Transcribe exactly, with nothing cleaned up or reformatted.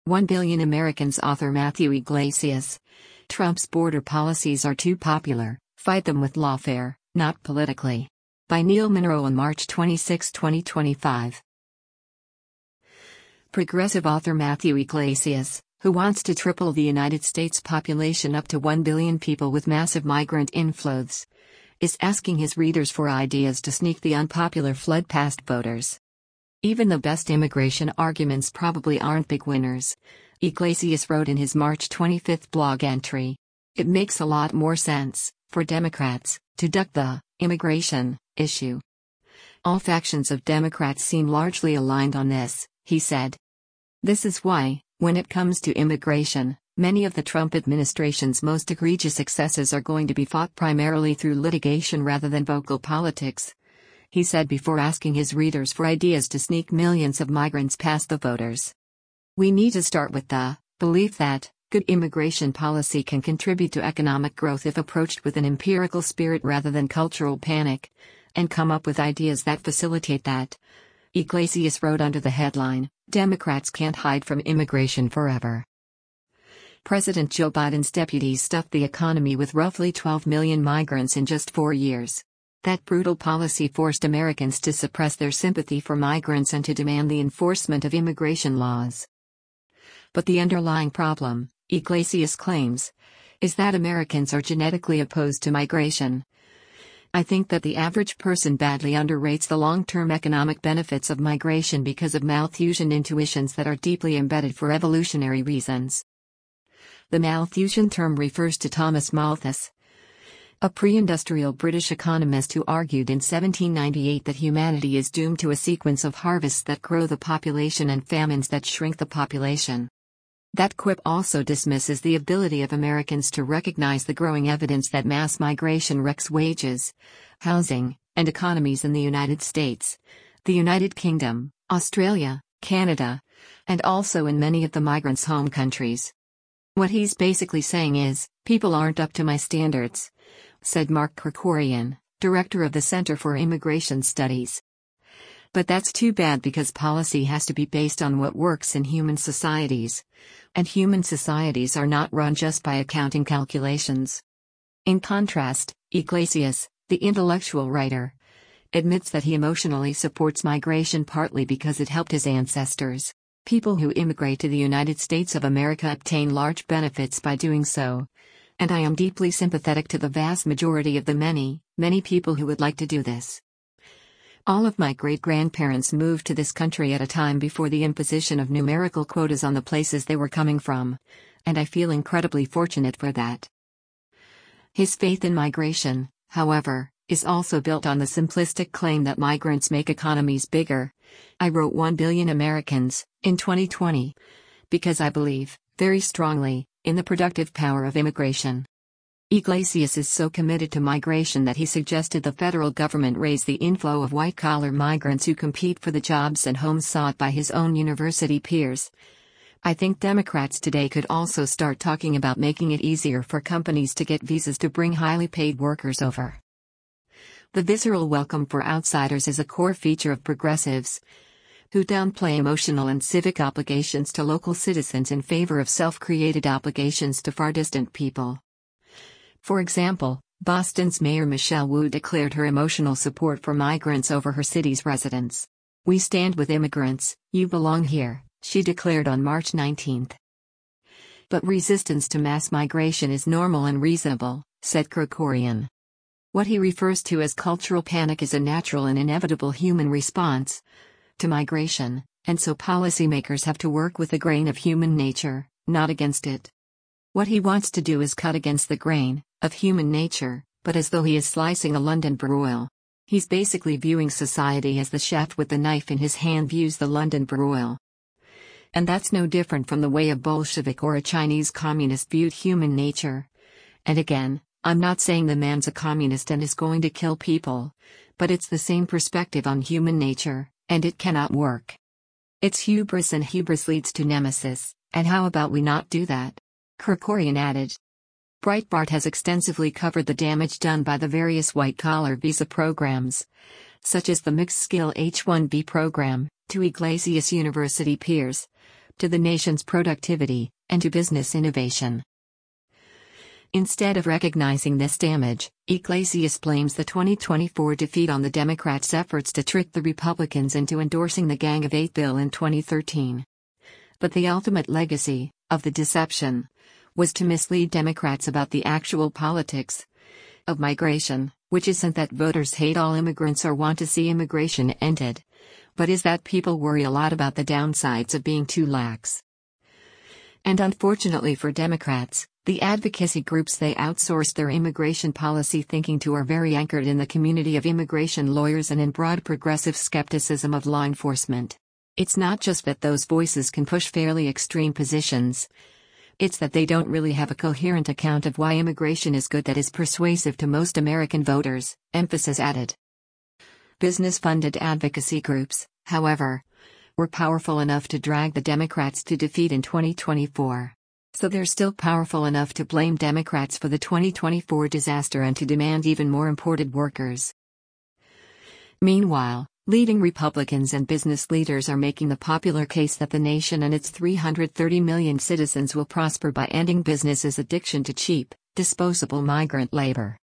One Billion Americans author Matthew Yglesias. Trump's border policies are too popular, fight them with lawfare, not politically. By Neil Monroe on March twenty-sixth, twenty twenty-five. Progressive author Matthew Yglesias, who wants to triple the United States population up to one billion people with massive migrant inflows, is asking his readers for ideas to sneak the unpopular flood past voters. Even the best immigration arguments probably aren't big winners, Yglesias wrote in his March twenty-fifth blog entry. It makes a lot more sense for Democrats to duck the immigration issue. All factions of Democrats seem largely aligned on this, he said. This is why, when it comes to immigration, many of the Trump administration's most egregious excesses are going to be fought primarily through litigation rather than vocal politics, he said before asking his readers for ideas to sneak millions of migrants past the voters. We need to start with the belief that good immigration policy can contribute to economic growth if approached with an empirical spirit rather than cultural panic, and come up with ideas that facilitate that. Yglesias wrote under the headline, Democrats can't hide from immigration forever. President Joe Biden's deputies stuffed the economy with roughly twelve million migrants in just four years. That brutal policy forced Americans to suppress their sympathy for migrants and to demand the enforcement of immigration laws. But the underlying problem, Yglesias claims, is that Americans are genetically opposed to migration. I think that the average person badly underrates the long-term economic benefits of migration because of Malthusian intuitions that are deeply embedded for evolutionary reasons. The Malthusian term refers to Thomas Malthus, a pre-industrial British economist who argued in seventeen ninety-eight that humanity is doomed to a sequence of harvests that grow the population and famines that shrink the population. That quip also dismisses the ability of Americans to recognize the growing evidence that mass migration wrecks wages, housing, and economies in the United States, the United Kingdom, Australia, Canada, and also in many of the migrants' home countries. What he's basically saying is, people aren't up to my standards, said Mark Krikorian, director of the Center for Immigration Studies. But that's too bad because policy has to be based on what works in human societies, and human societies are not run just by accounting calculations. In contrast, Yglesias, the intellectual writer, admits that he emotionally supports migration partly because it helped his ancestors. People who immigrate to the United States of America obtain large benefits by doing so, and I am deeply sympathetic to the vast majority of the many, many people who would like to do this. All of my great-grandparents moved to this country at a time before the imposition of numerical quotas on the places they were coming from, and I feel incredibly fortunate for that. His faith in migration, however, is also built on the simplistic claim that migrants make economies bigger. I wrote One Billion Americans, in twenty twenty, because I believe, very strongly, in the productive power of immigration. Yglesias is so committed to migration that he suggested the federal government raise the inflow of white-collar migrants who compete for the jobs and homes sought by his own university peers. I think Democrats today could also start talking about making it easier for companies to get visas to bring highly paid workers over. The visceral welcome for outsiders is a core feature of progressives, who downplay emotional and civic obligations to local citizens in favor of self-created obligations to far distant people. For example, Boston's Mayor Michelle Wu declared her emotional support for migrants over her city's residents. We stand with immigrants, you belong here, she declared on March nineteenth. But resistance to mass migration is normal and reasonable, said Krikorian. What he refers to as cultural panic is a natural and inevitable human response to migration, and so policymakers have to work with the grain of human nature, not against it. What he wants to do is cut against the grain of human nature, but as though he is slicing a London broil. He's basically viewing society as the chef with the knife in his hand views the London broil. And that's no different from the way a Bolshevik or a Chinese communist viewed human nature. And again, I'm not saying the man's a communist and is going to kill people, but it's the same perspective on human nature, and it cannot work. It's hubris, and hubris leads to nemesis, and how about we not do that? Krikorian added. Breitbart has extensively covered the damage done by the various white-collar visa programs, such as the mixed-skill H one B program, to Yglesias University peers, to the nation's productivity, and to business innovation. Instead of recognizing this damage, Iglesias blames the twenty twenty-four defeat on the Democrats' efforts to trick the Republicans into endorsing the Gang of Eight bill in twenty thirteen. But the ultimate legacy of the deception was to mislead Democrats about the actual politics of migration, which isn't that voters hate all immigrants or want to see immigration ended, but is that people worry a lot about the downsides of being too lax. And unfortunately for Democrats, the advocacy groups they outsourced their immigration policy thinking to are very anchored in the community of immigration lawyers and in broad progressive skepticism of law enforcement. It's not just that those voices can push fairly extreme positions. It's that they don't really have a coherent account of why immigration is good that is persuasive to most American voters, emphasis added. Business-funded advocacy groups, however, were powerful enough to drag the Democrats to defeat in twenty twenty-four. So they're still powerful enough to blame Democrats for the twenty twenty-four disaster and to demand even more imported workers. Meanwhile, leading Republicans and business leaders are making the popular case that the nation and its three hundred thirty million citizens will prosper by ending business's addiction to cheap, disposable migrant labor.